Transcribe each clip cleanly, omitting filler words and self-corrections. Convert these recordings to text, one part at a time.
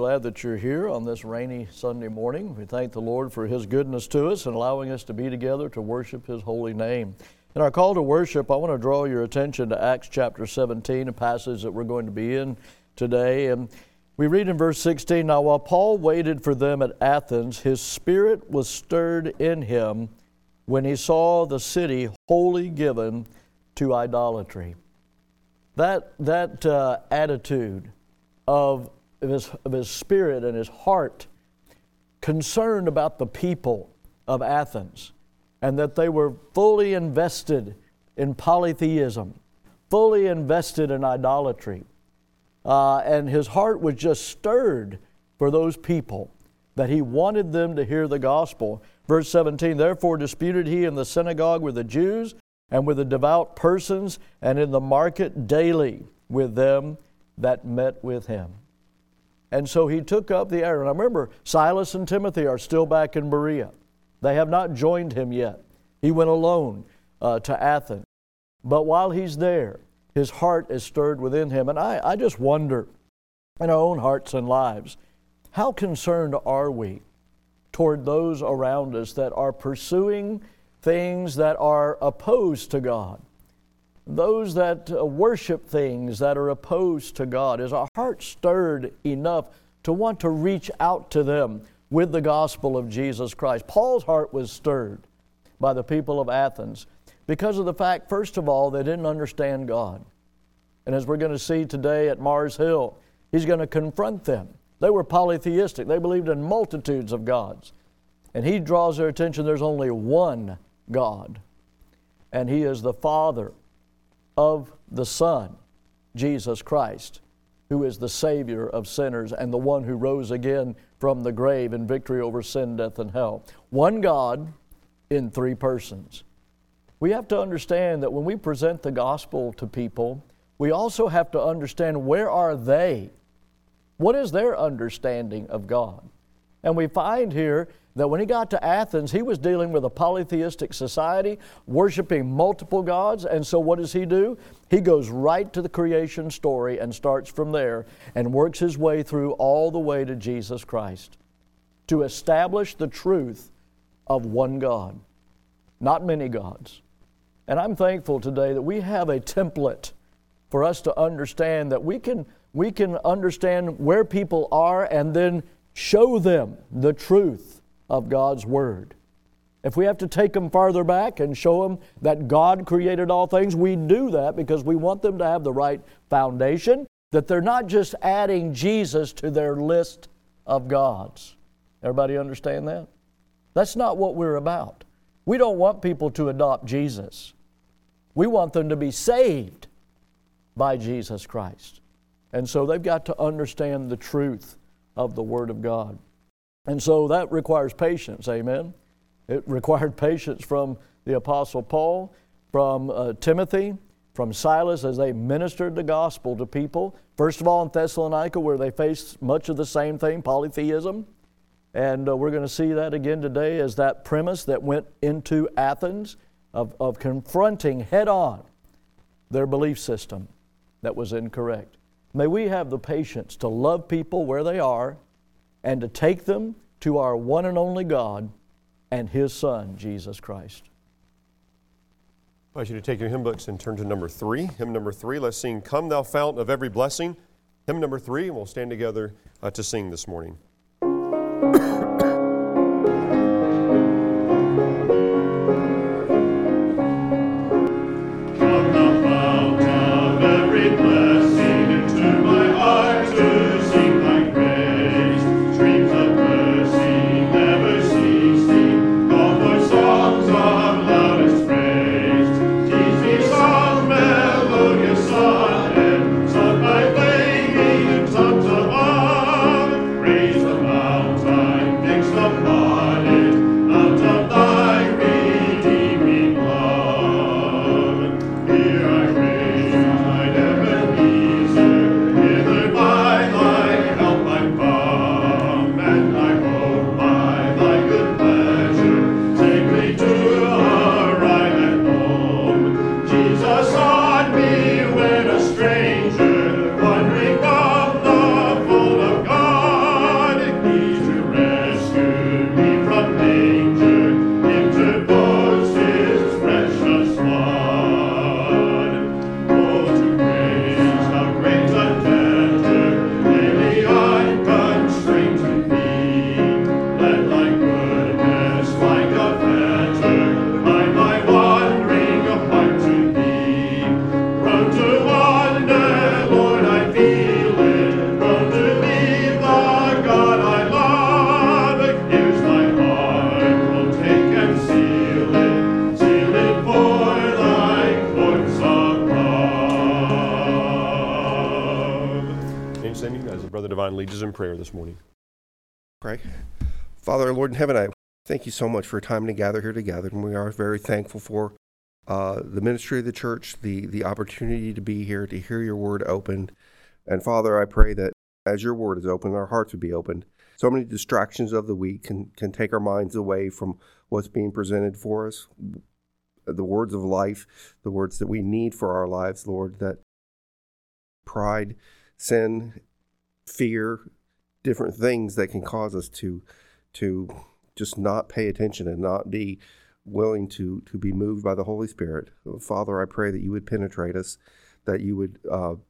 glad that you're here on this rainy Sunday morning. We thank the Lord for His goodness to us and allowing us to be together to worship His holy name. In our call to worship, I want to draw your attention to Acts chapter 17, a passage that we're going to be in today. And we read in verse 16, "Now while Paul waited for them at Athens, his spirit was stirred in him when he saw the city wholly given to idolatry." That attitude of his spirit and his heart, concerned about the people of Athens, and that they were fully invested in polytheism, fully invested in idolatry. And his heart was just stirred for those people, that he wanted them to hear the gospel. Verse 17, "Therefore disputed he in the synagogue with the Jews and with the devout persons, and in the market daily with them that met with him." And so he took up the errand. Now remember, Silas and Timothy are still back in Berea. They have not joined him yet. He went alone to Athens. But while he's there, his heart is stirred within him. And I just wonder, in our own hearts and lives, how concerned are we toward those around us that are pursuing things that are opposed to God? Those that worship things that are opposed to God. Is our heart stirred enough to want to reach out to them with the gospel of Jesus Christ? Paul's heart was stirred by the people of Athens because of the fact, first of all, they didn't understand God. And as we're going to see today at Mars Hill, he's going to confront them. They were polytheistic. They believed in multitudes of gods. And he draws their attention, there's only one God. And He is the Father of the Son, Jesus Christ, who is the Savior of sinners and the one who rose again from the grave in victory over sin, death, and hell. One God in three persons. We have to understand that when we present the gospel to people, we also have to understand, where are they? What is their understanding of God? And we find here that when he got to Athens, he was dealing with a polytheistic society, worshiping multiple gods. And so what does he do? He goes right to the creation story and starts from there and works his way through all the way to Jesus Christ to establish the truth of one God, not many gods. And I'm thankful today that we have a template for us to understand that we can understand where people are and then show them the truth of God's Word. If we have to take them farther back and show them that God created all things, we do that because we want them to have the right foundation, that they're not just adding Jesus to their list of gods. Everybody understand that? That's not what we're about. We don't want people to adopt Jesus. We want them to be saved by Jesus Christ. And so they've got to understand the truth of the Word of God. And so that requires patience, amen? It required patience from the Apostle Paul, from Timothy, from Silas as they ministered the gospel to people. First of all in Thessalonica, where they faced much of the same thing, polytheism. And we're going to see that again today as that premise that went into Athens of confronting head-on their belief system that was incorrect. May we have the patience to love people where they are and to take them to our one and only God and His Son, Jesus Christ. I invite you to take your hymn books and turn to number 3. Hymn number 3, let's sing "Come Thou Fount of Every Blessing." Hymn number 3, and we'll stand together to sing this morning. Praise divine lead us in prayer this morning. Pray. Father, our Lord in heaven, I thank you so much for a time to gather here together, and we are very thankful for the ministry of the church, the opportunity to be here, to hear your word opened. And Father, I pray that as your word is open, our hearts would be opened. So many distractions of the week can take our minds away from what's being presented for us, the words of life, the words that we need for our lives, Lord, that pride, sin, fear, different things that can cause us to just not pay attention and not be willing to be moved by the Holy Spirit. Father, I pray that you would penetrate us, that you would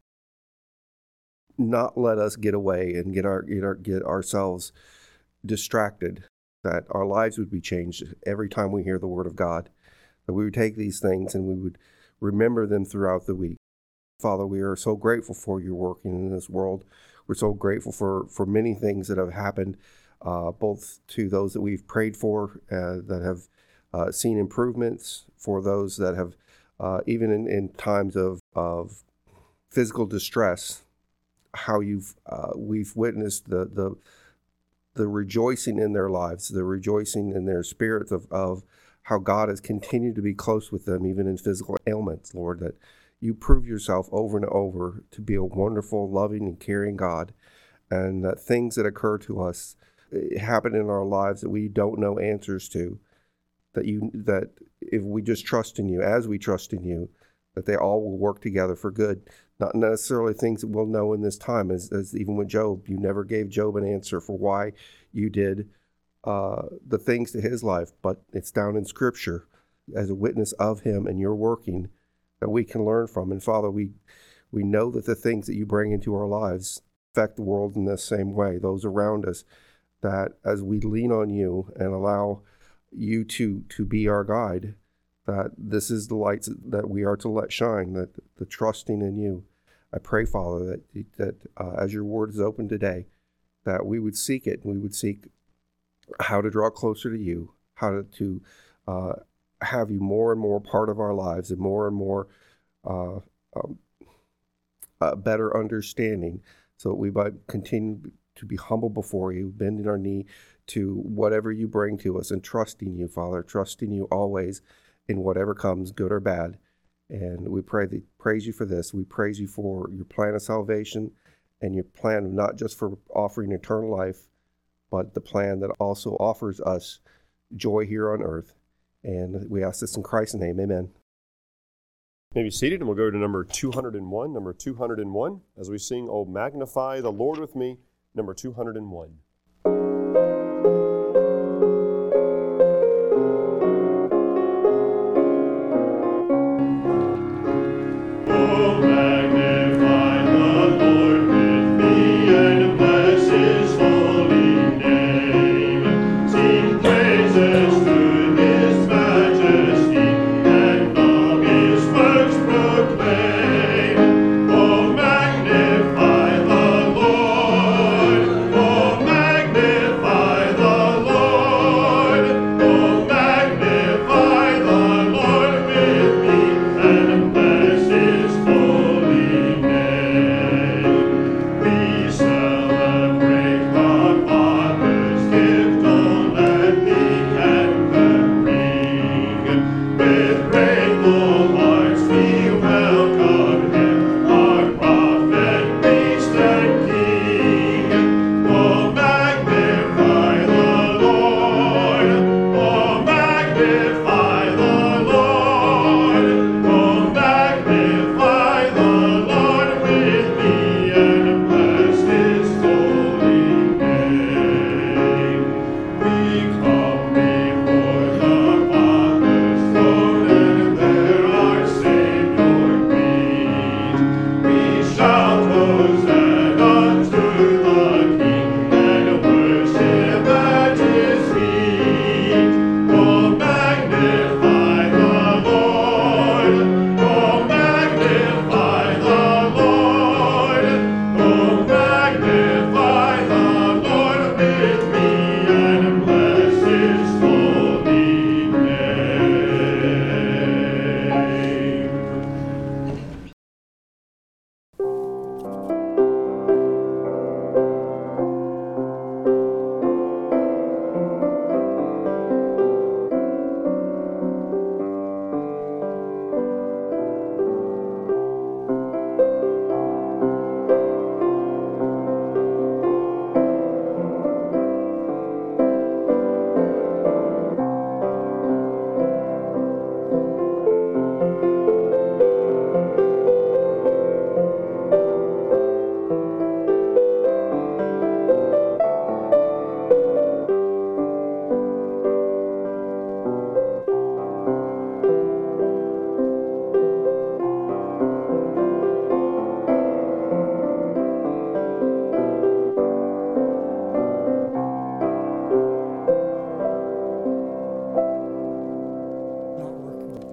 not let us get away and get ourselves distracted, that our lives would be changed every time we hear the word of God, that we would take these things and we would remember them throughout the week. Father, we are so grateful for your working in this world. We're so grateful for many things that have happened, both to those that we've prayed for that have seen improvements, for those that have, even in times of physical distress, how we've witnessed the rejoicing in their lives, the rejoicing in their spirits of how God has continued to be close with them, even in physical ailments, Lord, that you prove yourself over and over to be a wonderful, loving, and caring God, and that things that occur to us happen in our lives that we don't know answers to, that if we just trust in you, as we trust in you, that they all will work together for good. Not necessarily things that we'll know in this time, as even with Job, you never gave Job an answer for why you did the things to his life, but it's down in Scripture as a witness of him and your working that we can learn from. And Father, we know that the things that you bring into our lives affect the world in the same way, those around us, that as we lean on you and allow you to be our guide, that this is the lights that we are to let shine, that the trusting in you. I pray, Father, that as your word is open today, that we would seek it, and we would seek how to draw closer to you, how to have you more and more part of our lives, and more better understanding, so that we might continue to be humble before you, bending our knee to whatever you bring to us, and trusting you, Father, trusting you always in whatever comes, good or bad. And we praise you for this. We praise you for your plan of salvation and your plan not just for offering eternal life, but the plan that also offers us joy here on earth. And we ask this in Christ's name. Amen. May be seated, and we'll go to number 201. Number 201, as we sing, "Oh, Magnify the Lord with Me," number 201. Oh, magnify the Lord. Oh,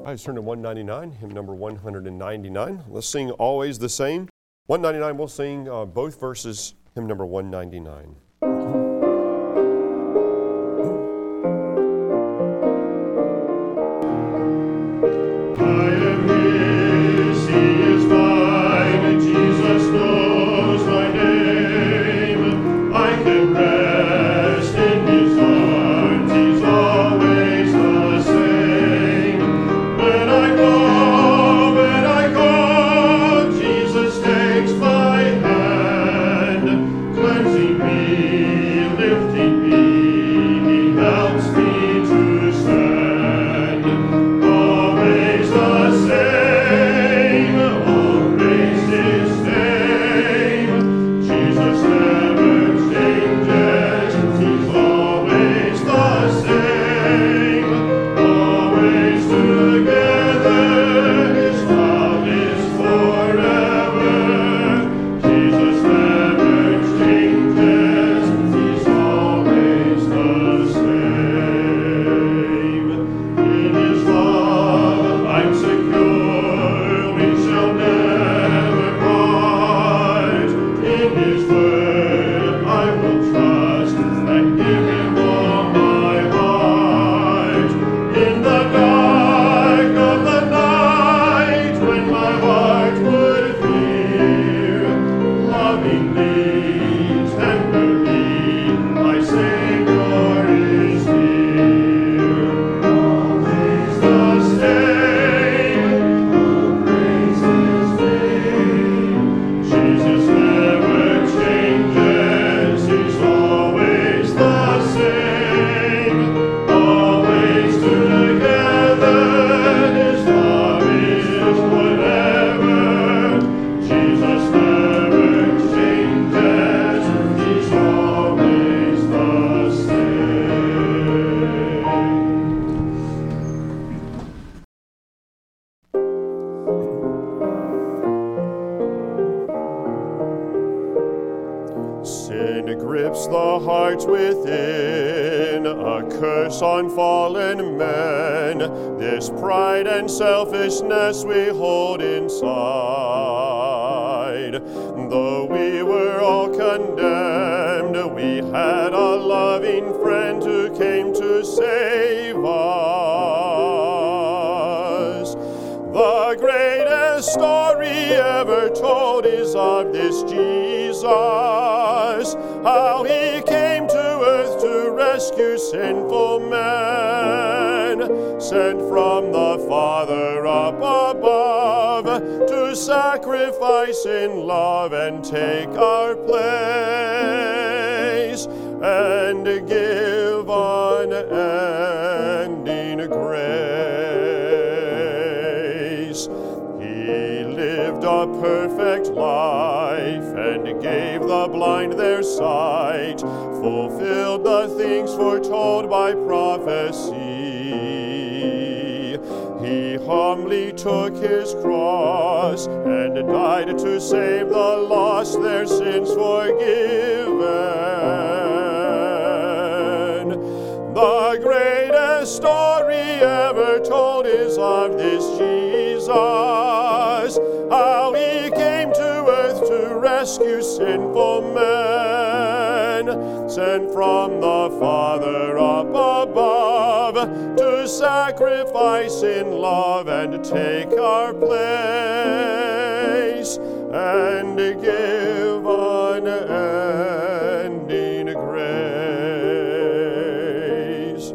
Let's turn to 199, hymn number 199. Let's sing Always the Same. 199, we'll sing both verses, hymn number 199. On fallen men, this pride and selfishness we hold inside. Though we were all condemned, we had a loving friend who came to save us. The greatest story ever told is of this Jesus, how he came to earth to rescue sinful men, sent from the Father up above to sacrifice in love and take our place and give unending grace. He lived a perfect life and gave the blind their sight, fulfilled the things foretold by prophecy. He humbly took his cross and died to save the lost, their sins forgiven. The greatest story ever told is of this Jesus, how he came to earth to rescue sinful men, sent from the Father up above to sacrifice in love and take our place and give unending grace.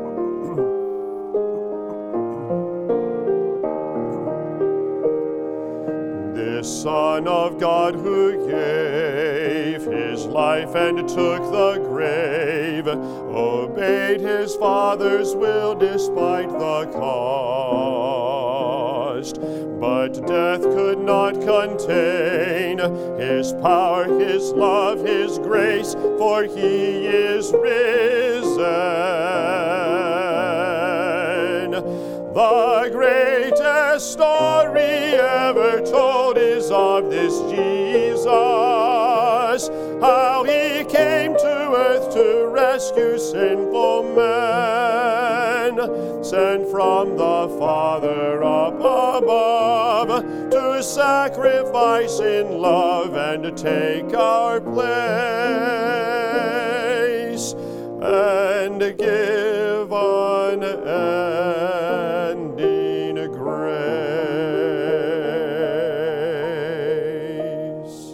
This Son of God who gave his life and took the grave, obeyed his Father's will despite the cost. But death could not contain his power, his love, his grace, for he is risen. The greatest story ever told is of this Jesus, how he came to earth to rescue sinful men, Son, sent from the Father up above, to sacrifice in love and to take our place, and give unending grace.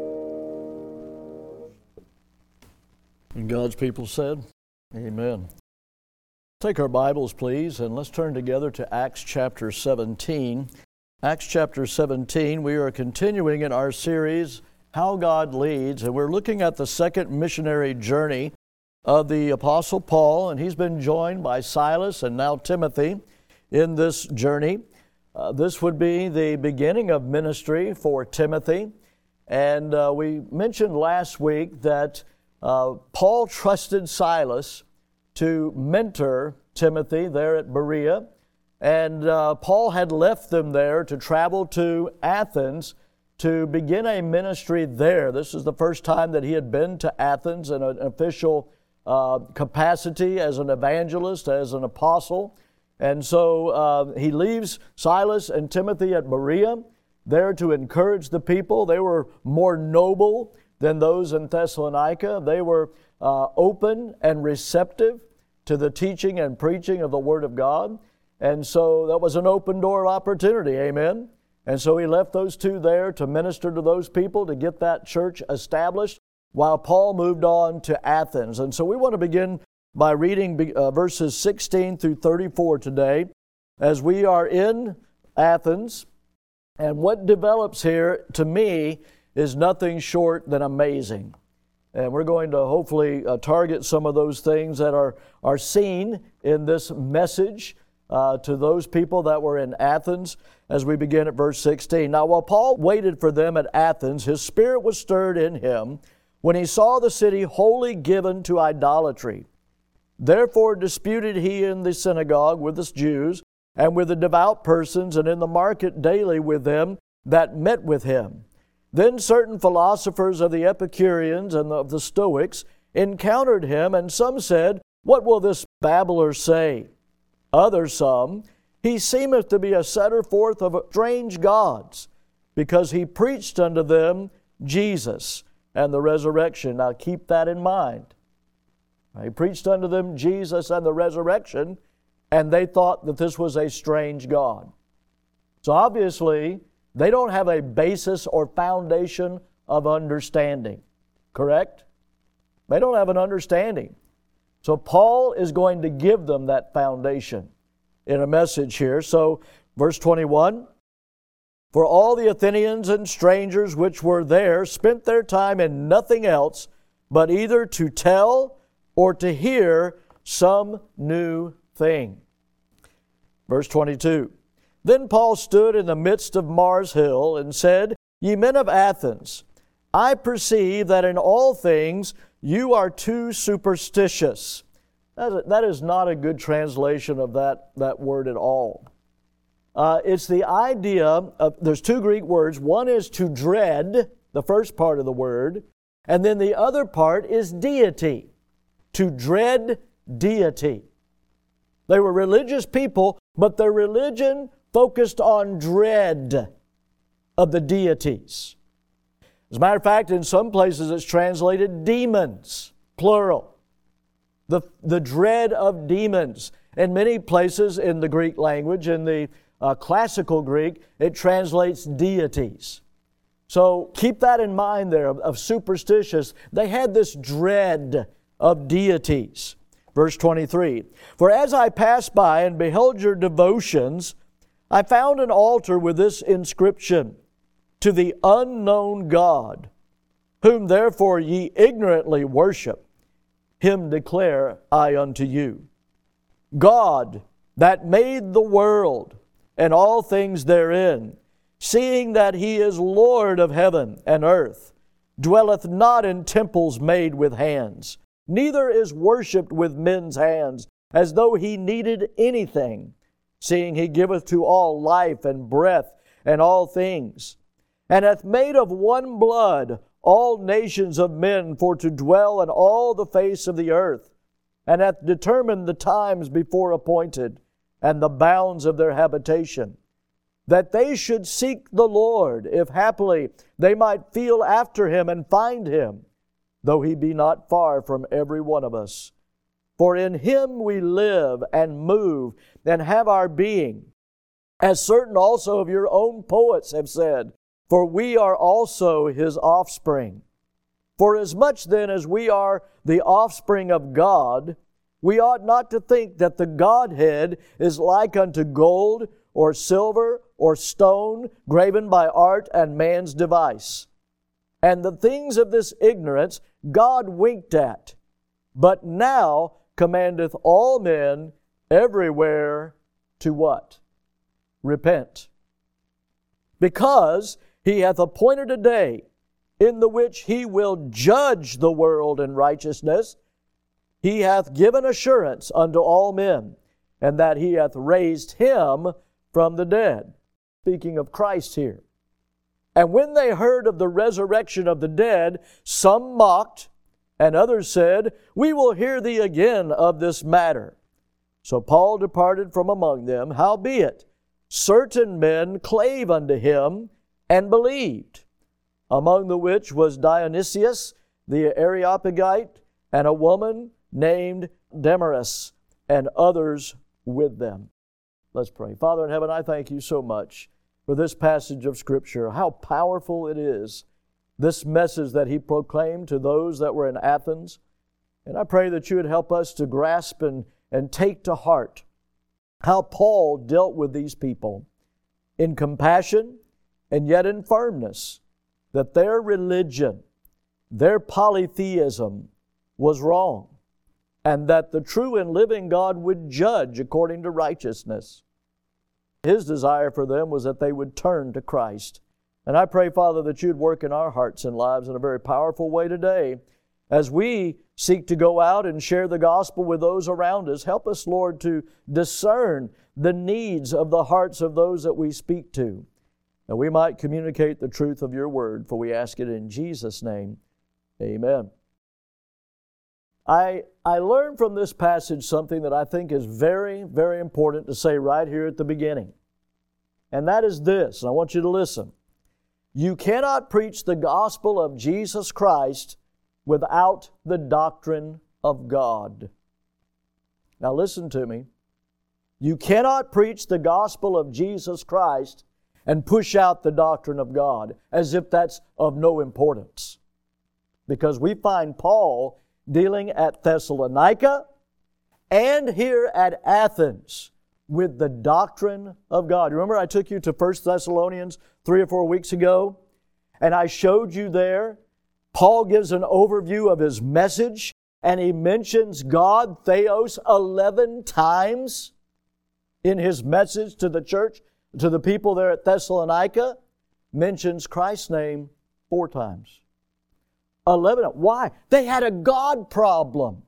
And God's people said, Amen. Take our Bibles, please, and let's turn together to Acts chapter 17. Acts chapter 17, we are continuing in our series, How God Leads, and we're looking at the second missionary journey of the Apostle Paul, and he's been joined by Silas and now Timothy in this journey. This would be the beginning of ministry for Timothy, and we mentioned last week that Paul trusted Silas to mentor Timothy there at Berea, and Paul had left them there to travel to Athens to begin a ministry there. This is the first time that he had been to Athens in an official capacity as an evangelist, as an apostle. And so he leaves Silas and Timothy at Berea there to encourage the people. They were more noble than those in Thessalonica. They were open and receptive to the teaching and preaching of the Word of God. And so that was an open door opportunity, amen? And so he left those two there to minister to those people, to get that church established, while Paul moved on to Athens. And so we want to begin by reading verses 16 through 34 today, as we are in Athens. And what develops here, to me, is nothing short than amazing. And we're going to hopefully target some of those things that are seen in this message to those people that were in Athens as we begin at verse 16. Now, while Paul waited for them at Athens, his spirit was stirred in him when he saw the city wholly given to idolatry. Therefore disputed he in the synagogue with the Jews and with the devout persons, and in the market daily with them that met with him. Then certain philosophers of the Epicureans and of the Stoics encountered him, and some said, What will this babbler say? Others some, He seemeth to be a setter forth of strange gods, because he preached unto them Jesus and the resurrection. Now keep that in mind. He preached unto them Jesus and the resurrection, and they thought that this was a strange God. So obviously, they don't have a basis or foundation of understanding. Correct? They don't have an understanding. So Paul is going to give them that foundation in a message here. So verse 21, For all the Athenians and strangers which were there spent their time in nothing else but either to tell or to hear some new thing. Verse 22, Then Paul stood in the midst of Mars Hill and said, Ye men of Athens, I perceive that in all things you are too superstitious. That is not a good translation of that word at all. It's the idea of, there's two Greek words. One is to dread, the first part of the word, and then the other part is deity. To dread deity. They were religious people, but their religion focused on dread of the deities. As a matter of fact, in some places it's translated demons, plural. The dread of demons. In many places in the Greek language, in the classical Greek, it translates deities. So keep that in mind there, of superstitious. They had this dread of deities. Verse 23, For as I passed by and beheld your devotions, I found an altar with this inscription, To the unknown God, whom therefore ye ignorantly worship, Him declare I unto you. God, that made the world and all things therein, seeing that He is Lord of heaven and earth, dwelleth not in temples made with hands, neither is worshipped with men's hands, as though He needed anything, seeing He giveth to all life and breath and all things, and hath made of one blood all nations of men for to dwell in all the face of the earth, and hath determined the times before appointed, and the bounds of their habitation, that they should seek the Lord, if haply they might feel after Him and find Him, though He be not far from every one of us. For in Him we live and move and have our being, as certain also of your own poets have said, for we are also His offspring. For as much then as we are the offspring of God, we ought not to think that the Godhead is like unto gold or silver or stone graven by art and man's device. And the things of this ignorance God winked at, but now commandeth all men everywhere to what? Repent. Because He hath appointed a day in the which He will judge the world in righteousness, He hath given assurance unto all men, and that He hath raised Him from the dead. Speaking of Christ here. And when they heard of the resurrection of the dead, some mocked, and others said, We will hear thee again of this matter. So Paul departed from among them, howbeit certain men clave unto him and believed, among the which was Dionysius the Areopagite, and a woman named Damaris, and others with them. Let's pray. Father in heaven, I thank You so much for this passage of Scripture, how powerful it is, this message that he proclaimed to those that were in Athens. And I pray that You would help us to grasp and take to heart how Paul dealt with these people in compassion and yet in firmness, that their religion, their polytheism was wrong, and that the true and living God would judge according to righteousness. His desire for them was that they would turn to Christ. And I pray, Father, that You'd work in our hearts and lives in a very powerful way today. As we seek to go out and share the gospel with those around us, help us, Lord, to discern the needs of the hearts of those that we speak to, that we might communicate the truth of Your word, for we ask it in Jesus' name. Amen. I learned from this passage something that I think is very, very important to say right here at the beginning. And that is this, and I want you to listen. You cannot preach the gospel of Jesus Christ without the doctrine of God. Now listen to me. You cannot preach the gospel of Jesus Christ and push out the doctrine of God as if that's of no importance. Because we find Paul dealing at Thessalonica and here at Athens with the doctrine of God. Remember I took you to 1 Thessalonians 3 or 4 weeks ago, and I showed you there, Paul gives an overview of his message, and he mentions God, Theos, 11 times in his message to the church, to the people there at Thessalonica, mentions Christ's name 4 times. 11. Why? They had a God problem.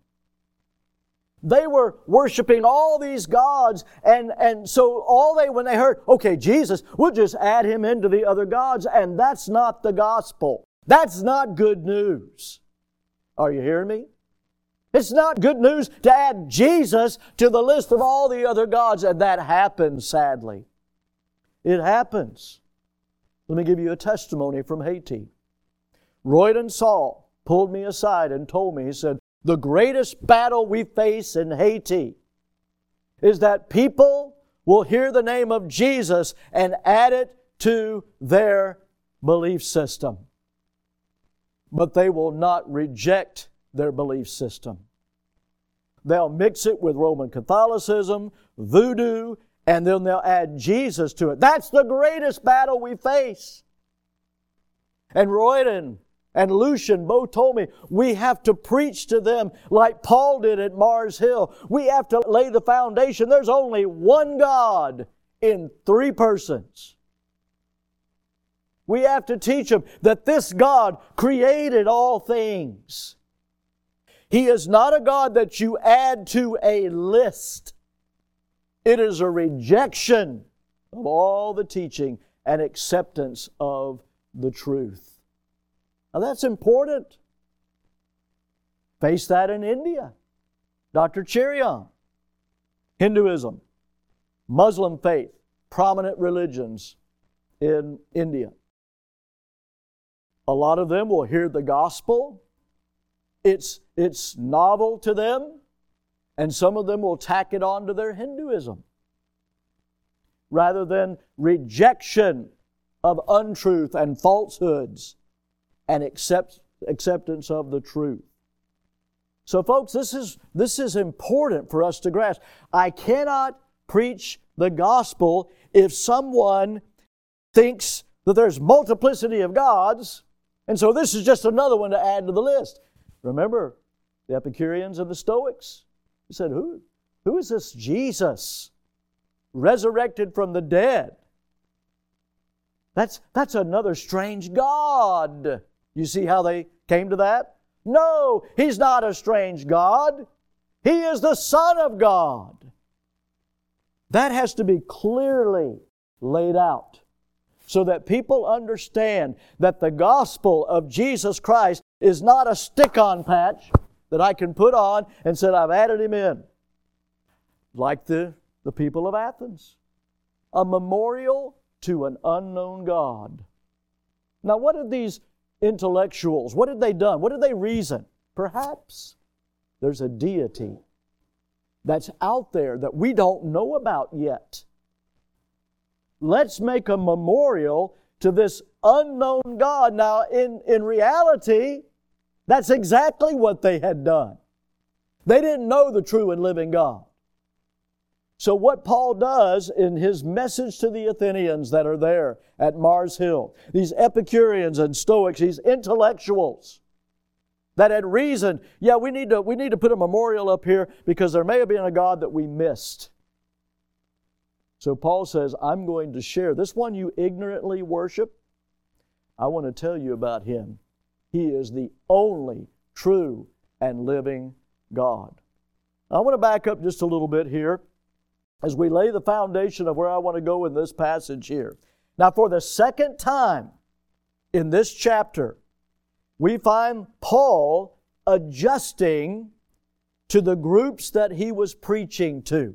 They were worshiping all these gods, and so when they heard, okay, Jesus, we'll just add Him into the other gods, and that's not the gospel. That's not good news. Are you hearing me? It's not good news to add Jesus to the list of all the other gods, and that happens, sadly. It happens. Let me give you a testimony from Haiti. Royden Saul pulled me aside and told me, he said, the greatest battle we face in Haiti is that people will hear the name of Jesus and add it to their belief system. But they will not reject their belief system. They'll mix it with Roman Catholicism, voodoo, and then they'll add Jesus to it. That's the greatest battle we face. And Royden and Lucian both told me we have to preach to them like Paul did at Mars Hill. We have to lay the foundation. There's only one God in 3 persons. We have to teach them that this God created all things. He is not a God that you add to a list. It is a rejection of all the teaching and acceptance of the truth. Now that's important. Face that in India. Dr. Cherian, Hinduism, Muslim faith, prominent religions in India. A lot of them will hear the gospel. It's novel to them, and some of them will tack it on to their Hinduism. Rather than rejection of untruth and falsehoods and acceptance of the truth. So folks, this is important for us to grasp. I cannot preach the gospel if someone thinks that there's multiplicity of gods, and so this is just another one to add to the list. Remember the Epicureans and the Stoics? He said, who is this Jesus resurrected from the dead? That's another strange God. You see how they came to that? No, He's not a strange God. He is the Son of God. That has to be clearly laid out so that people understand that the gospel of Jesus Christ is not a stick-on patch that I can put on and said, I've added Him in. Like the people of Athens. A memorial to an unknown God. Now, what did these intellectuals, what had they done? What did they reason? Perhaps there's a deity that's out there that we don't know about yet. Let's make a memorial to this unknown God. Now, in reality, that's exactly what they had done. They didn't know the true and living God. So what Paul does in his message to the Athenians that are there at Mars Hill, these Epicureans and Stoics, these intellectuals that had reasoned, yeah, we need to put a memorial up here because there may have been a God that we missed. So Paul says, I'm going to share this one you ignorantly worship. I want to tell you about Him. He is the only true and living God. I want to back up just a little bit here as we lay the foundation of where I want to go in this passage here. Now, for the second time in this chapter, we find Paul adjusting to the groups that he was preaching to.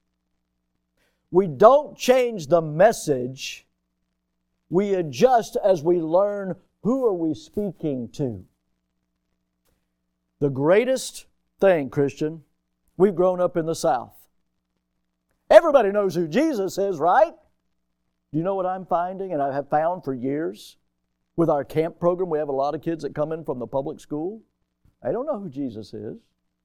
We don't change the message. We adjust as we learn who are we speaking to. The greatest thing, Christian, we've grown up in the South. Everybody knows who Jesus is, right? Do you know what I'm finding, and I have found for years? With our camp program, we have a lot of kids that come in from the public school. They don't know who Jesus is.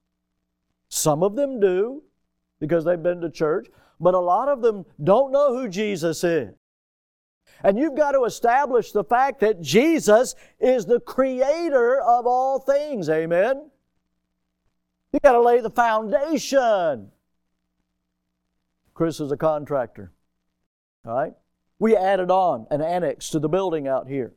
Some of them do, because they've been to church, but a lot of them don't know who Jesus is. And you've got to establish the fact that Jesus is the creator of all things, amen? You've got to lay the foundation. Chris is a contractor, all right? We added on an annex to the building out here.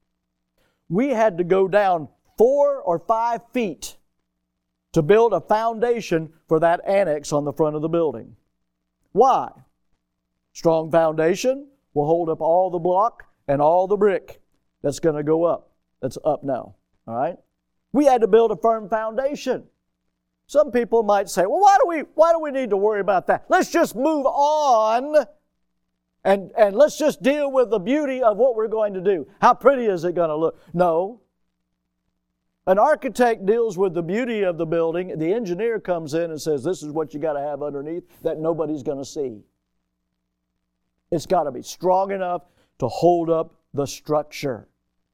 We had to go down 4 or 5 feet to build a foundation for that annex on the front of the building. Why? Strong foundation will hold up all the block and all the brick that's going to go up. That's up now, all right? We had to build a firm foundation. Some people might say, well, why do we need to worry about that? Let's just move on and let's just deal with the beauty of what we're going to do. How pretty is it going to look? No. An architect deals with the beauty of the building. The engineer comes in and says, this is what you got to have underneath that nobody's going to see. It's got to be strong enough to hold up the structure.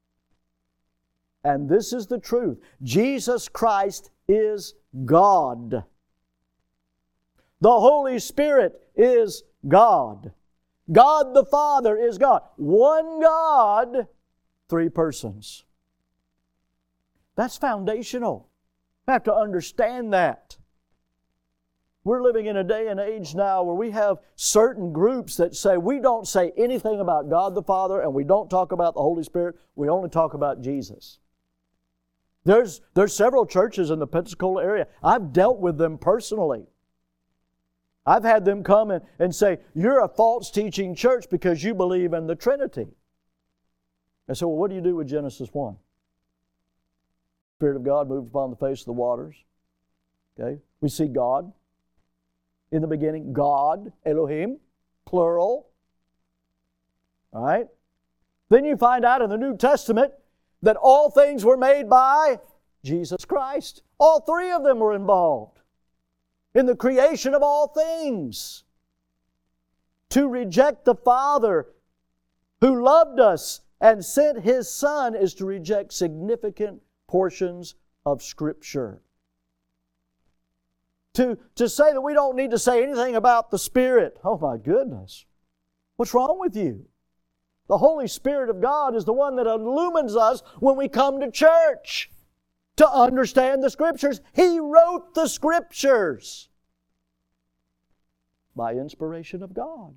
And this is the truth. Jesus Christ is God. The Holy Spirit is God. God the Father is God. One God, 3 persons. That's foundational. You have to understand that. We're living in a day and age now where we have certain groups that say we don't say anything about God the Father and we don't talk about the Holy Spirit. We only talk about Jesus. There's several churches in the Pensacola area. I've dealt with them personally. I've had them come and say, you're a false teaching church because you believe in the Trinity. I said, well, what do you do with Genesis 1? Spirit of God moved upon the face of the waters. Okay? We see God. In the beginning, God, Elohim, plural. All right? Then you find out in the New Testament that all things were made by Jesus Christ. All three of them were involved in the creation of all things. To reject the Father who loved us and sent His Son is to reject significant portions of Scripture. To say that we don't need to say anything about the Spirit, oh my goodness, what's wrong with you? The Holy Spirit of God is the one that illumines us when we come to church to understand the Scriptures. He wrote the Scriptures by inspiration of God.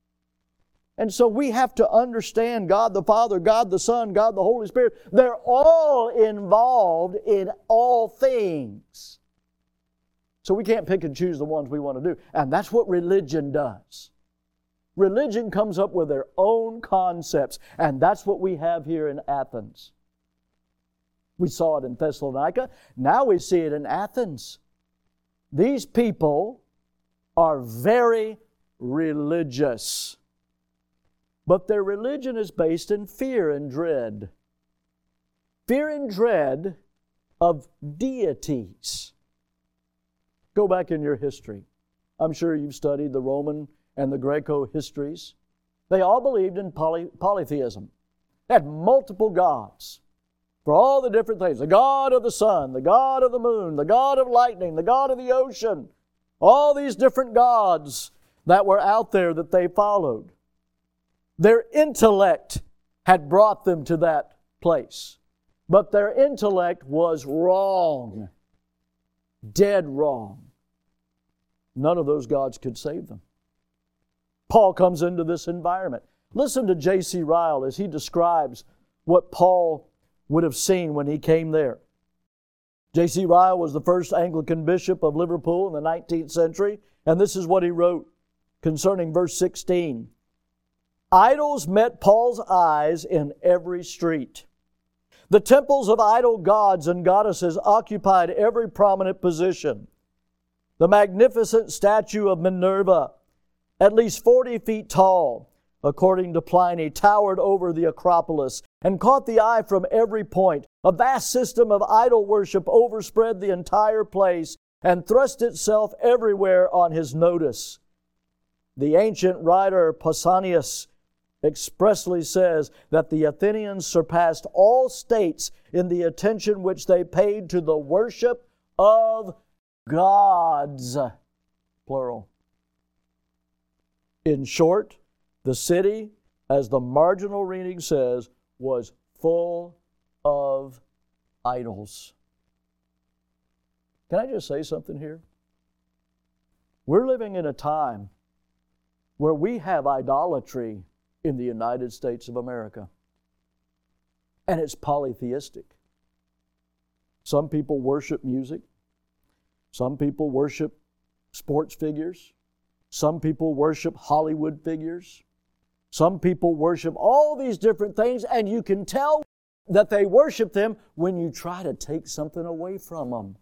And so we have to understand God the Father, God the Son, God the Holy Spirit. They're all involved in all things. So we can't pick and choose the ones we want to do. And that's what religion does. Religion comes up with their own concepts. And that's what we have here in Athens. We saw it in Thessalonica. Now we see it in Athens. These people are very religious. But their religion is based in fear and dread. Fear and dread of deities. Go back in your history. I'm sure you've studied the Roman and the Greco histories. They all believed in polytheism. They had multiple gods for all the different things. The God of the sun, the God of the moon, the God of lightning, the God of the ocean. All these different gods that were out there that they followed. Their intellect had brought them to that place. But their intellect was wrong. Dead wrong. None of those gods could save them. Paul comes into this environment. Listen to J.C. Ryle as he describes what Paul would have seen when he came there. J.C. Ryle was the first Anglican bishop of Liverpool in the 19th century, and this is what he wrote concerning verse 16. Idols met Paul's eyes in every street. The temples of idol gods and goddesses occupied every prominent position. The magnificent statue of Minerva, at least 40 feet tall, according to Pliny, towered over the Acropolis and caught the eye from every point. A vast system of idol worship overspread the entire place and thrust itself everywhere on his notice. The ancient writer Pausanias expressly says that the Athenians surpassed all states in the attention which they paid to the worship of gods, plural. In short, the city, as the marginal reading says, was full of idols. Can I just say something here? We're living in a time where we have idolatry in the United States of America. And it's polytheistic. Some people worship music. Some people worship sports figures. Some people worship Hollywood figures. Some people worship all these different things, and you can tell that they worship them when you try to take something away from them.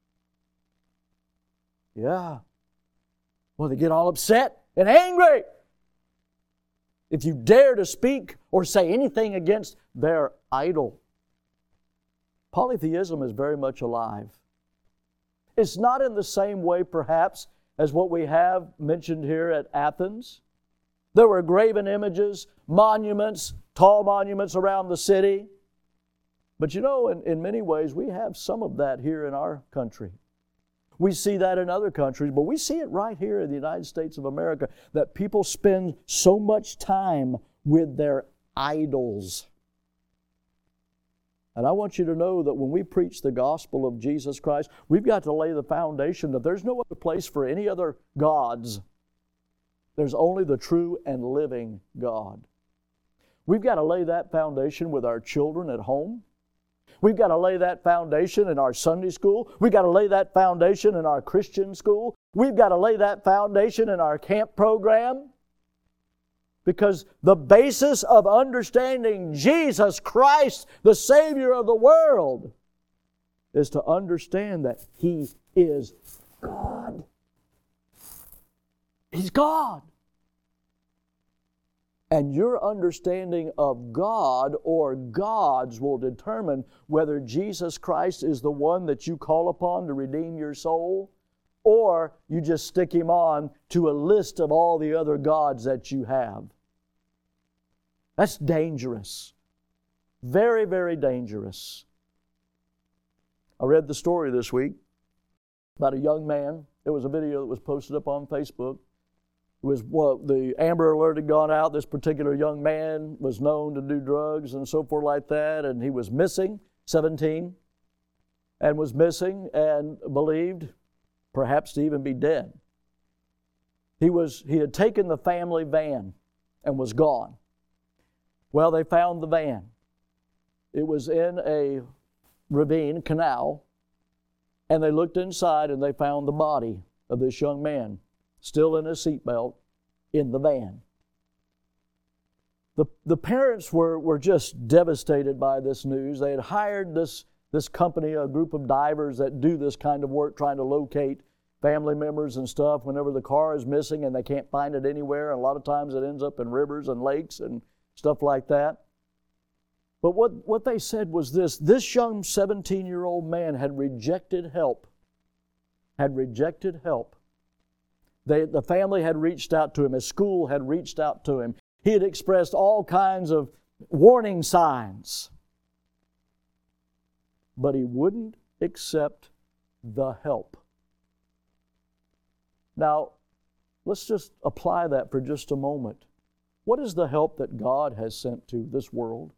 Yeah. Well, they get all upset and angry if you dare to speak or say anything against their idol. Polytheism is very much alive. It's not in the same way, perhaps, as what we have mentioned here at Athens. There were graven images, monuments, tall monuments around the city. But you know, in many ways, we have some of that here in our country. We see that in other countries, but we see it right here in the United States of America, that people spend so much time with their idols. And I want you to know that when we preach the gospel of Jesus Christ, we've got to lay the foundation that there's no other place for any other gods. There's only the true and living God. We've got to lay that foundation with our children at home. We've got to lay that foundation in our Sunday school. We've got to lay that foundation in our Christian school. We've got to lay that foundation in our camp program. Because the basis of understanding Jesus Christ, the Savior of the world, is to understand that He is God. He's God. And your understanding of God or gods will determine whether Jesus Christ is the one that you call upon to redeem your soul, or you just stick Him on to a list of all the other gods that you have. That's dangerous. Very, very dangerous. I read the story this week about a young man. There was a video that was posted up on Facebook. It was the Amber Alert had gone out. This particular young man was known to do drugs and so forth like that, and he was missing, 17, and was missing and believed perhaps to even be dead. He had taken the family van and was gone. Well, they found the van. It was in a ravine, canal, and they looked inside and they found the body of this young man still in his seatbelt in the van. The parents were just devastated by this news. They had hired this company, a group of divers that do this kind of work, trying to locate family members and stuff whenever the car is missing and they can't find it anywhere. And a lot of times it ends up in rivers and lakes and stuff like that. But what they said was this young 17-year-old man had rejected help. The family had reached out to him. His school had reached out to him. He had expressed all kinds of warning signs. But he wouldn't accept the help. Now, let's just apply that for just a moment. What is the help that God has sent to this world?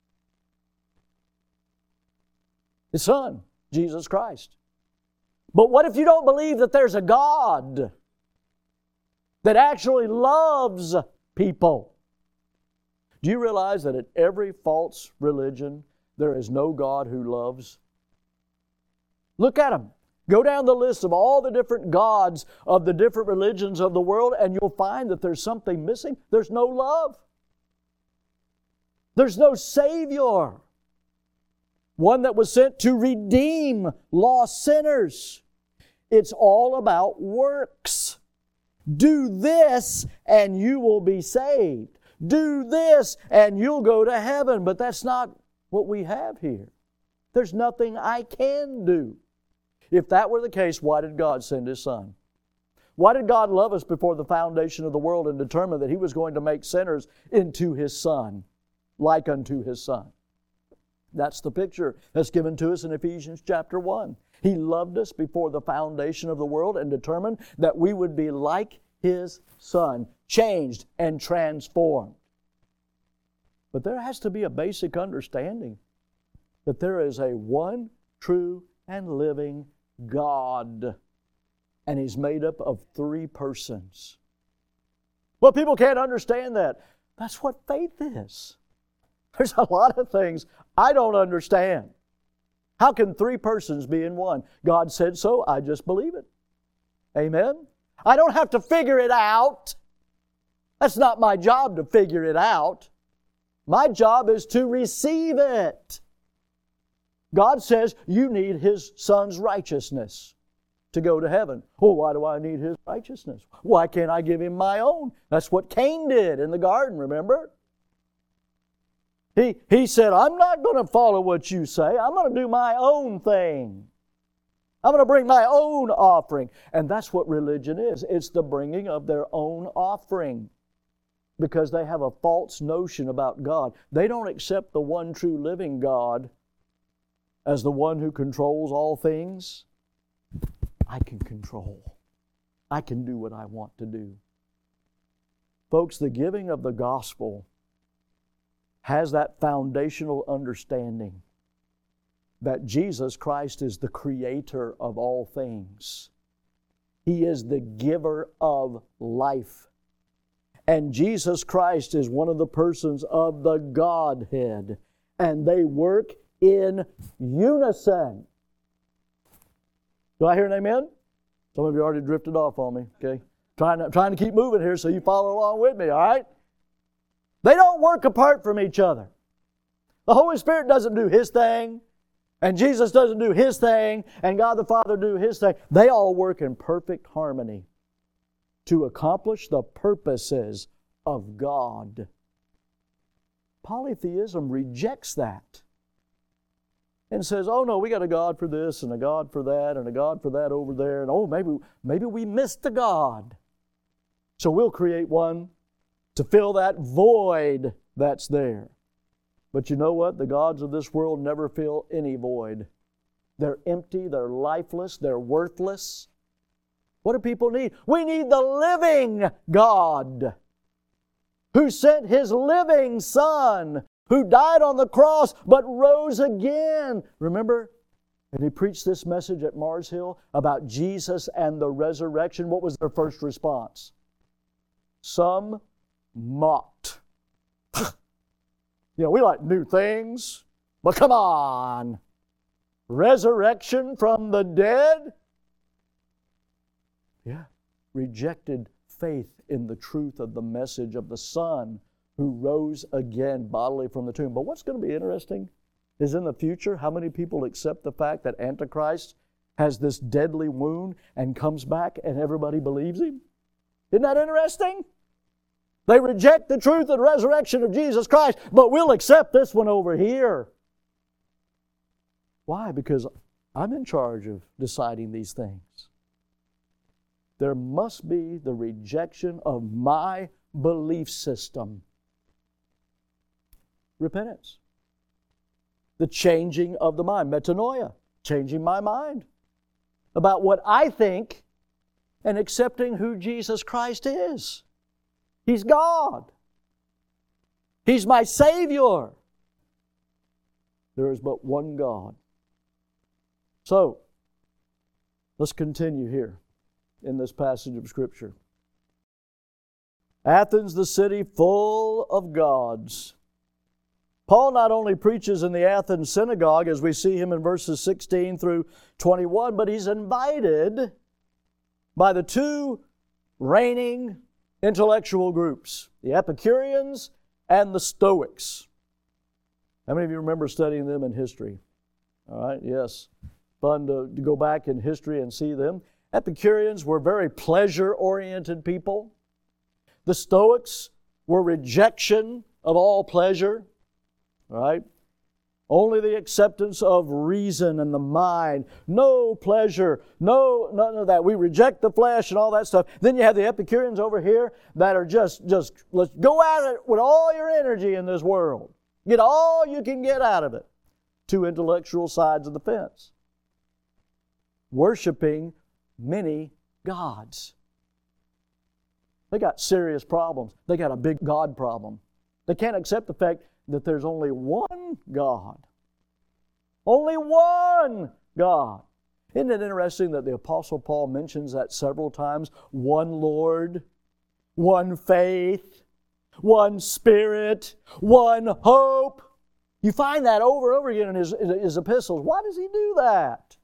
His Son, Jesus Christ. But what if you don't believe that there's a God that actually loves people? Do you realize that in every false religion, there is no God who loves? Look at them. Go down the list of all the different gods of the different religions of the world, and you'll find that there's something missing. There's no love. There's no Savior. One that was sent to redeem lost sinners. It's all about works. Do this and you will be saved. Do this and you'll go to heaven. But that's not what we have here. There's nothing I can do. If that were the case, why did God send His Son? Why did God love us before the foundation of the world and determine that He was going to make sinners into His Son, like unto His Son? That's the picture that's given to us in Ephesians chapter 1. He loved us before the foundation of the world and determined that we would be like His Son, changed and transformed. But there has to be a basic understanding that there is a one true and living God, and He's made up of three persons. Well, people can't understand that. That's what faith is. There's a lot of things I don't understand. How can three persons be in one? God said so, I just believe it. Amen? I don't have to figure it out. That's not my job to figure it out. My job is to receive it. God says you need His Son's righteousness to go to heaven. Oh, why do I need His righteousness? Why can't I give Him my own? That's what Cain did in the garden, remember? He said, I'm not going to follow what you say. I'm going to do my own thing. I'm going to bring my own offering. And that's what religion is. It's the bringing of their own offering. Because they have a false notion about God. They don't accept the one true living God as the one who controls all things. I can control. I can do what I want to do. Folks, the giving of the gospel has that foundational understanding that Jesus Christ is the creator of all things. He is the giver of life. And Jesus Christ is one of the persons of the Godhead. And they work in unison. Do I hear an amen? Some of you already drifted off on me, okay? Trying to keep moving here so you follow along with me, all right? They don't work apart from each other. The Holy Spirit doesn't do His thing, and Jesus doesn't do His thing, and God the Father do His thing. They all work in perfect harmony to accomplish the purposes of God. Polytheism rejects that and says, oh no, we got a God for this and a God for that and a God for that over there, and oh, maybe we missed a God. So we'll create one to fill that void that's there. But you know what? The gods of this world never fill any void. They're empty, they're lifeless, they're worthless. What do people need? We need the living God who sent His living Son, who died on the cross but rose again. Remember? And he preached this message at Mars Hill about Jesus and the resurrection. What was their first response? Some mocked. We like new things, but come on. Resurrection from the dead? Yeah. Rejected faith in the truth of the message of the Son who rose again bodily from the tomb. But what's going to be interesting is in the future, how many people accept the fact that Antichrist has this deadly wound and comes back and everybody believes him? Isn't that interesting? They reject the truth and resurrection of Jesus Christ, but we'll accept this one over here. Why? Because I'm in charge of deciding these things. There must be the rejection of my belief system. Repentance. The changing of the mind. Metanoia. Changing my mind about what I think and accepting who Jesus Christ is. He's God. He's my Savior. There is but one God. So, let's continue here in this passage of Scripture. Athens, the city full of gods. Paul not only preaches in the Athens synagogue, as we see him in verses 16 through 21, but he's invited by the two reigning intellectual groups, the Epicureans and the Stoics. How many of you remember studying them in history? All right, yes. Fun to go back in history and see them. Epicureans were very pleasure-oriented people. The Stoics were rejection of all pleasure. All right? Only the acceptance of reason and the mind. No pleasure. None of that. We reject the flesh and all that stuff. Then you have the Epicureans over here that are just let's go at it with all your energy in this world. Get all you can get out of it. Two intellectual sides of the fence. Worshiping many gods. They got serious problems. They got a big God problem. They can't accept the fact that there's only one God. Only one God. Isn't it interesting that the Apostle Paul mentions that several times? One Lord, one faith, one Spirit, one hope. You find that over and over again in his epistles. Why does he do that?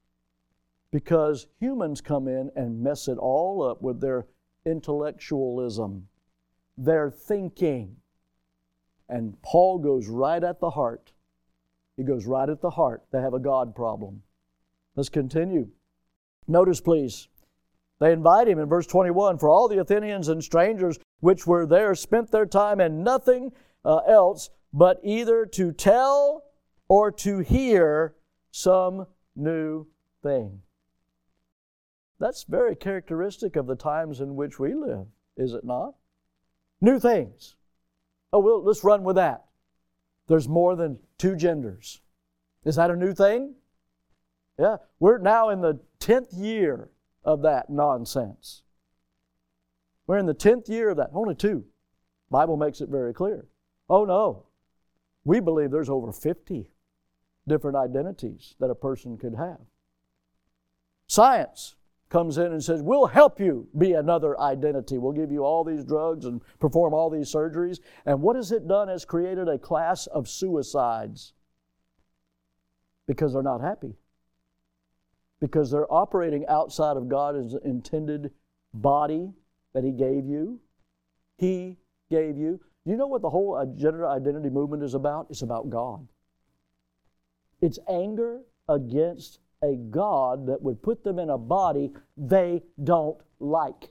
Because humans come in and mess it all up with their intellectualism, their thinking. And Paul goes right at the heart. He goes right at the heart. They have a God problem. Let's continue. Notice, please, they invite him in verse 21, for all the Athenians and strangers which were there spent their time in nothing else but either to tell or to hear some new thing. That's very characteristic of the times in which we live, is it not? New things. Oh, well, let's run with that. There's more than two genders. Is that a new thing? Yeah, we're now in the 10th year of that nonsense. We're in the 10th year of that. Only two. Bible makes it very clear. Oh, no. We believe there's over 50 different identities that a person could have. Science comes in and says, we'll help you be another identity. We'll give you all these drugs and perform all these surgeries. And what has it done? It's created a class of suicides because they're not happy. Because they're operating outside of God's intended body that He gave you. He gave you. You know what the whole gender identity movement is about? It's about God. It's anger against a God that would put them in a body they don't like.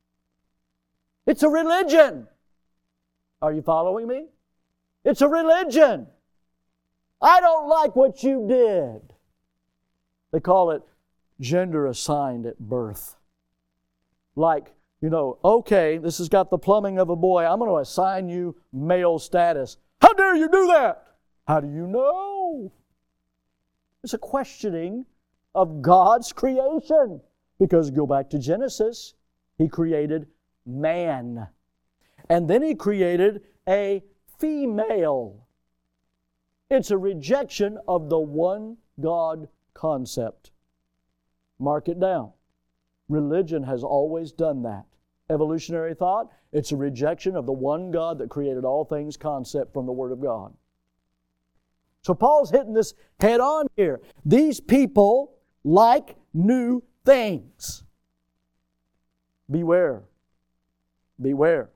It's a religion. Are you following me? It's a religion. I don't like what you did. They call it gender assigned at birth. Like, okay, this has got the plumbing of a boy. I'm going to assign you male status. How dare you do that? How do you know? It's a questioning of God's creation. Because go back to Genesis, He created man. And then He created a female. It's a rejection of the one God concept. Mark it down. Religion has always done that. Evolutionary thought, it's a rejection of the one God that created all things concept from the Word of God. So Paul's hitting this head on here. These people like new things. Beware. Beware.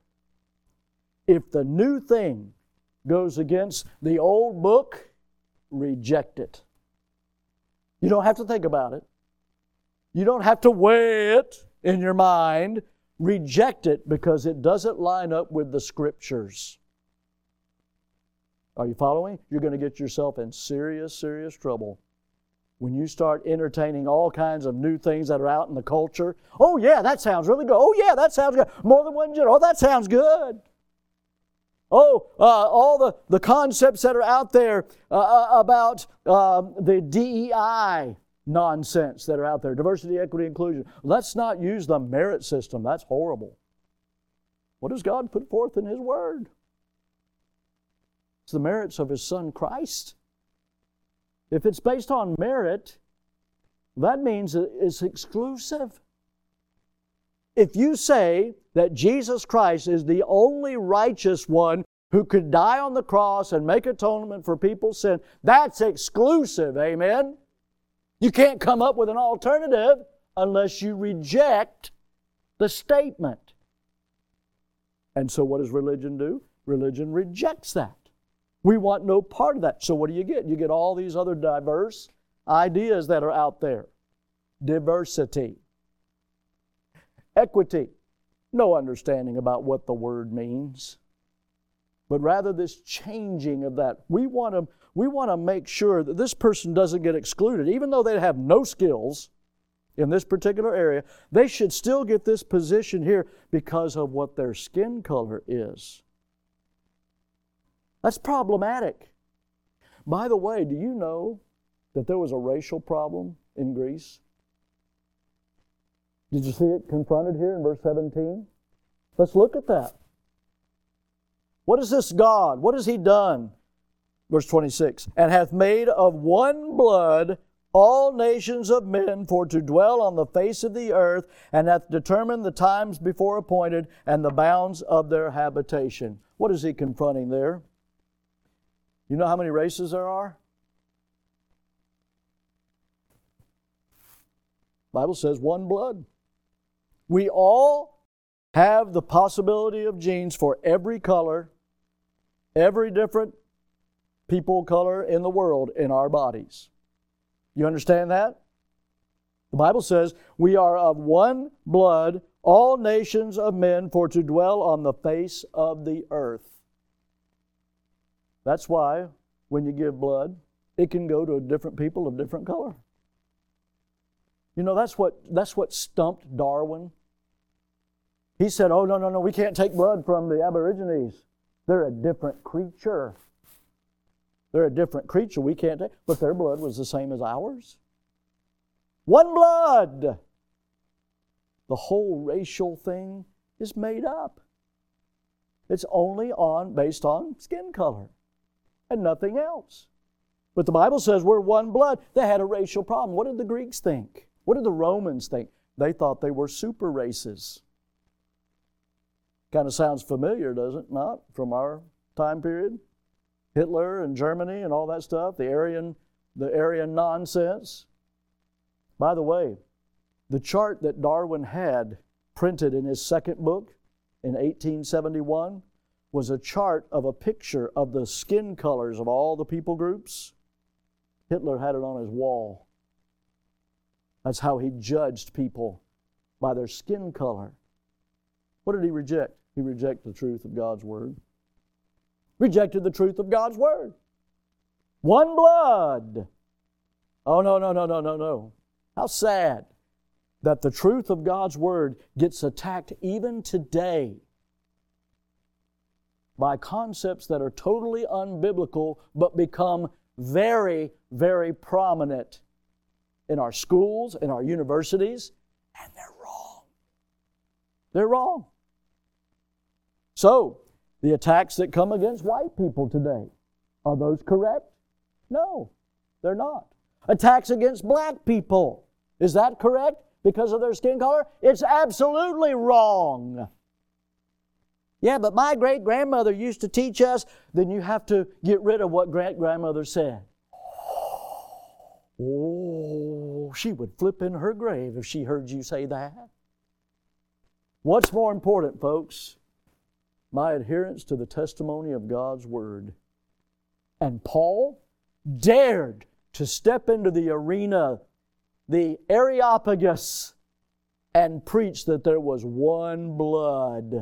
If the new thing goes against the old book, reject it. You don't have to think about it. You don't have to weigh it in your mind. Reject it because it doesn't line up with the Scriptures. Are you following? You're going to get yourself in serious, serious trouble when you start entertaining all kinds of new things that are out in the culture. Oh yeah, that sounds really good. Oh yeah, that sounds good. More than one gender. Oh, that sounds good. Oh, all the concepts that are out there about the DEI nonsense that are out there. Diversity, equity, inclusion. Let's not use the merit system. That's horrible. What does God put forth in His Word? It's the merits of His Son Christ. If it's based on merit, that means it's exclusive. If you say that Jesus Christ is the only righteous one who could die on the cross and make atonement for people's sin, that's exclusive, amen? You can't come up with an alternative unless you reject the statement. And so what does religion do? Religion rejects that. We want no part of that. So what do? You get all these other diverse ideas that are out there. Diversity. Equity. No understanding about what the word means. But rather this changing of that. We want to make sure that this person doesn't get excluded. Even though they have no skills in this particular area, they should still get this position here because of what their skin color is. That's problematic. By the way, do you know that there was a racial problem in Greece? Did you see it confronted here in verse 17? Let's look at that. What is this God? What has He done? Verse 26, and hath made of one blood all nations of men for to dwell on the face of the earth, and hath determined the times before appointed and the bounds of their habitation. What is He confronting there? You know how many races there are? The Bible says one blood. We all have the possibility of genes for every color, every different people color in the world in our bodies. You understand that? The Bible says we are of one blood, all nations of men for to dwell on the face of the earth. That's why when you give blood, it can go to different people of different color. You know, that's what stumped Darwin. He said, oh, no, we can't take blood from the Aborigines. They're a different creature. They're a different creature. We can't take, but their blood was the same as ours. One blood. The whole racial thing is made up. It's only based on skin color and nothing else. But the Bible says we're one blood. They had a racial problem. What did the Greeks think? What did the Romans think? They thought they were super races. Kind of sounds familiar, does it not, from our time period? Hitler and Germany and all that stuff, the Aryan nonsense. By the way, the chart that Darwin had printed in his second book in 1871 was a chart of a picture of the skin colors of all the people groups. Hitler had it on his wall. That's how he judged people, by their skin color. What did he reject? He rejected the truth of God's Word. Rejected the truth of God's Word. One blood. Oh, no. How sad that the truth of God's Word gets attacked even today by concepts that are totally unbiblical but become very, very prominent in our schools, in our universities, and they're wrong. They're wrong. So, the attacks that come against white people today, are those correct? No, they're not. Attacks against black people, is that correct because of their skin color? It's absolutely wrong. Yeah, but my great-grandmother used to teach us, then you have to get rid of what great-grandmother said. Oh, she would flip in her grave if she heard you say that. What's more important, folks? My adherence to the testimony of God's Word. And Paul dared to step into the arena, the Areopagus, and preach that there was one blood.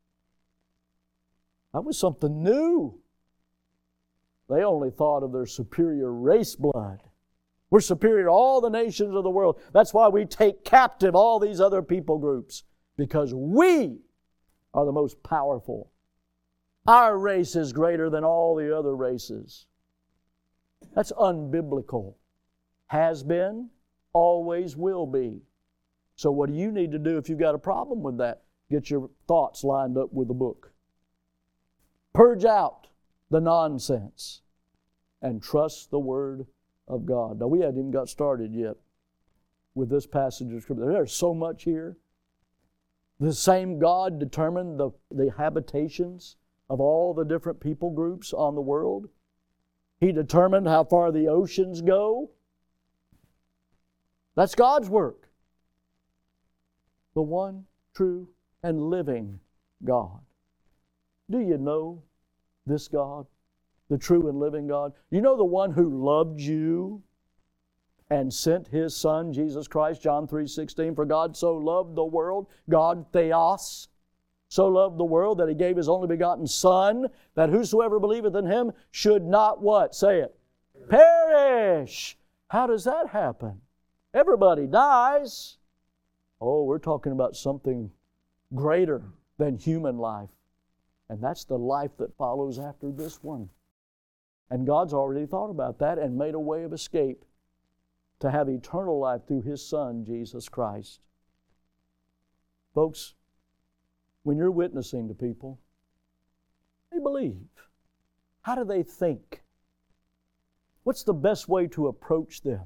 That was something new. They only thought of their superior race blood. We're superior to all the nations of the world. That's why we take captive all these other people groups, because we are the most powerful. Our race is greater than all the other races. That's unbiblical. Has been, always will be. So what do you need to do if you've got a problem with that? Get your thoughts lined up with the book. Purge out the nonsense and trust the Word of God. Now, we hadn't even got started yet with this passage of Scripture. There's so much here. The same God determined the habitations of all the different people groups on the world. He determined how far the oceans go. That's God's work. The one true and living God. Do you know this God? The true and living God? You know the one who loved you and sent His Son, Jesus Christ, John 3:16, for God so loved the world, God Theos, so loved the world that He gave His only begotten Son, that whosoever believeth in Him should not what? Say it. Perish. How does that happen? Everybody dies. Oh, we're talking about something greater than human life. And that's the life that follows after this one. And God's already thought about that and made a way of escape to have eternal life through His Son, Jesus Christ. Folks, when you're witnessing to people, they believe. How do they think? What's the best way to approach them?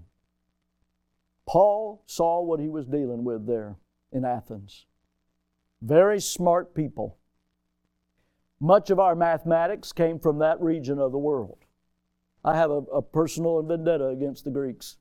Paul saw what he was dealing with there in Athens. Very smart people. Much of our mathematics came from that region of the world. I have a personal vendetta against the Greeks.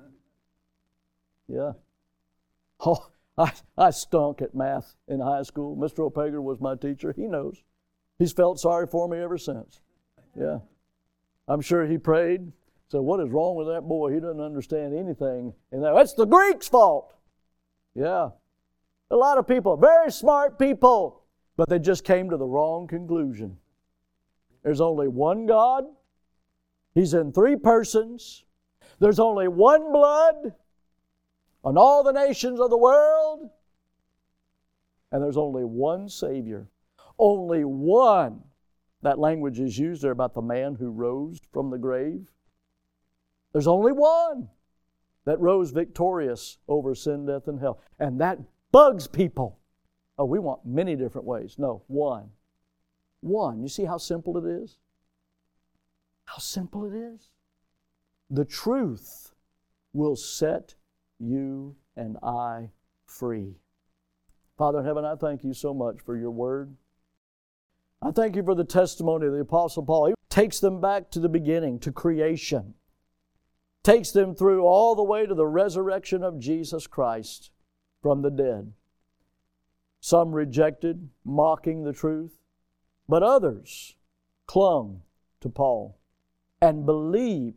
Yeah. Oh, I stunk at math in high school. Mr. O'Pager was my teacher. He knows. He's felt sorry for me ever since. Yeah. I'm sure he prayed. Said, what is wrong with that boy? He doesn't understand anything. And that's the Greeks' fault. Yeah. A lot of people, very smart people, but they just came to the wrong conclusion. There's only one God. He's in three persons. There's only one blood on all the nations of the world. And there's only one Savior. Only one. That language is used there about the man who rose from the grave. There's only one that rose victorious over sin, death, and hell. And that bugs people. Oh, we want many different ways. No, one. One. You see how simple it is? How simple it is? The truth will set you and I free. Father in heaven, I thank You so much for Your Word. I thank You for the testimony of the Apostle Paul. He takes them back to the beginning, to creation. Takes them through all the way to the resurrection of Jesus Christ from the dead. Some rejected, mocking the truth, but others clung to Paul and believed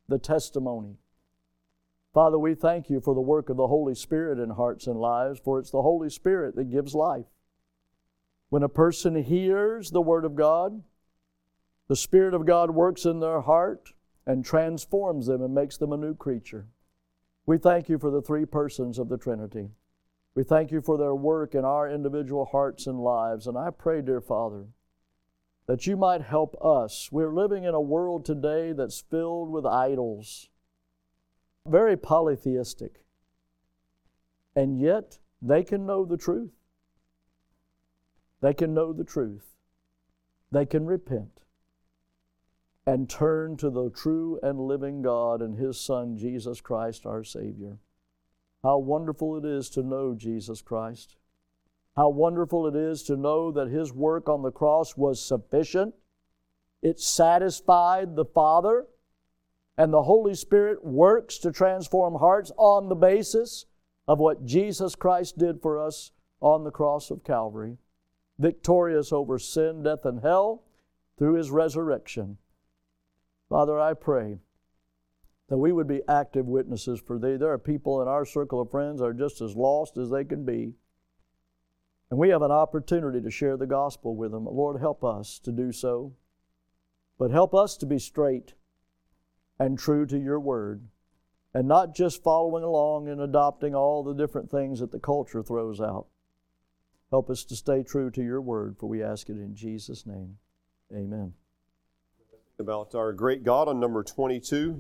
the testimony. Father, we thank you for the work of the Holy Spirit in hearts and lives, for it's the Holy Spirit that gives life. When a person hears the Word of God, the Spirit of God works in their heart and transforms them and makes them a new creature. We thank you for the three persons of the Trinity. We thank you for their work in our individual hearts and lives. And I pray, dear Father, that you might help us. We're living in a world today that's filled with idols, very polytheistic. And yet, they can know the truth. They can know the truth. They can repent and turn to the true and living God and His Son, Jesus Christ, our Savior. How wonderful it is to know Jesus Christ. How wonderful it is to know that His work on the cross was sufficient. It satisfied the Father, and the Holy Spirit works to transform hearts on the basis of what Jesus Christ did for us on the cross of Calvary, victorious over sin, death, and hell through His resurrection. Father, I pray that we would be active witnesses for Thee. There are people in our circle of friends that are just as lost as they can be. And we have an opportunity to share the gospel with them. Lord, help us to do so. But help us to be straight and true to Your Word, and not just following along and adopting all the different things that the culture throws out. Help us to stay true to Your Word, for we ask it in Jesus' name. Amen. About our great God on number 22.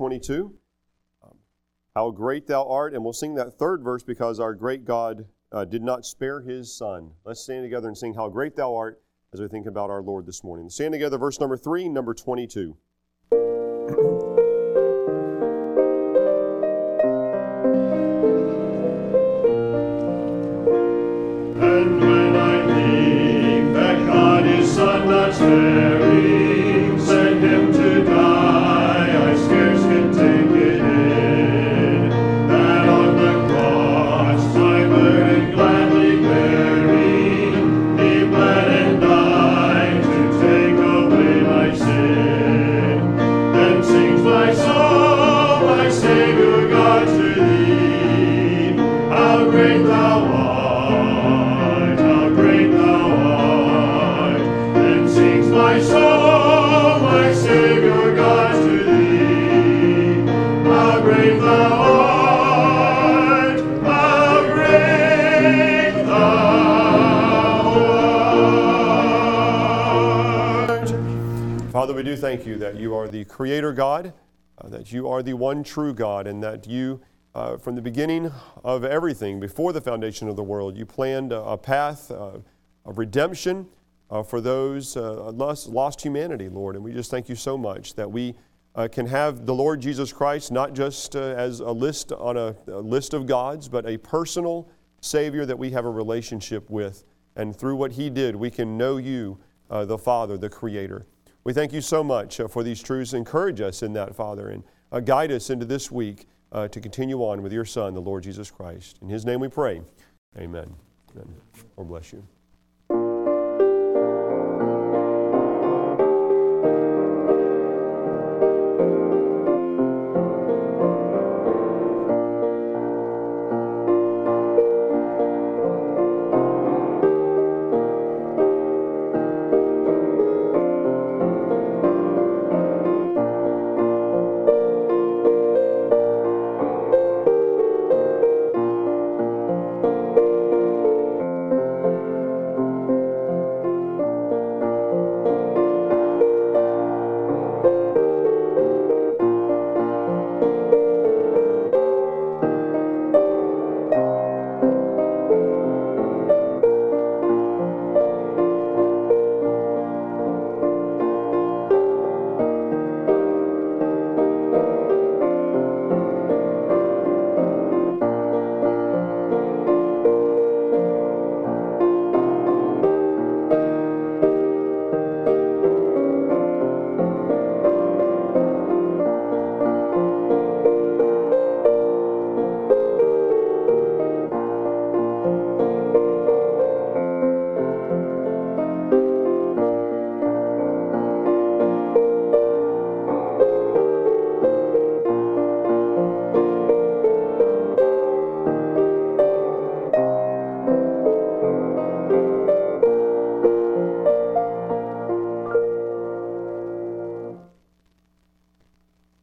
How great Thou art. And we'll sing that third verse because our great God did not spare His Son. Let's stand together and sing How Great Thou Art as we think about our Lord this morning. Stand together, verse number 3, number 22. And when I think that God His Son not sparing sent Him to die, I scarce can take it in, that on the cross my burden gladly bearing, He bled and died to take away my sin. Then sings my soul, my Savior God, to Thee, how great Thou art, how great Thou art. Then sings my soul, my Savior God, to Thee, how great Thou art, how great Thou art. Father, we do thank You that You are the Creator God, that You are the one true God, and that You, from the beginning of everything, before the foundation of the world, You planned a path of redemption for those lost humanity, Lord. And we just thank You so much that we can have the Lord Jesus Christ not just as a list on a list of gods, but a personal Savior that we have a relationship with. And through what He did, we can know You, the Father, the Creator. We thank You so much for these truths. Encourage us in that, Father, and guide us into this week to continue on with Your Son, the Lord Jesus Christ. In His name we pray. Amen. Amen. Lord bless you.